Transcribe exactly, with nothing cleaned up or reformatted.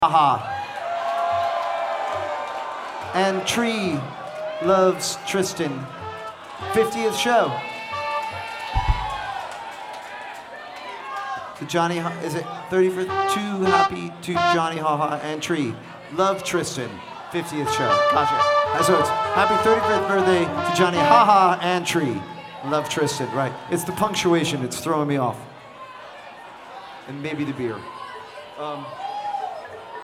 Haha. And Tree loves Tristan. fiftieth show. To Johnny, is it thirty for two happy to Johnny Haha and Tree. Love Tristan. fiftieth show. Gotcha. So it's happy thirty-fifth birthday to Johnny Haha and Tree. Love Tristan, right. It's the punctuation, it's throwing me off. And maybe the beer. Um,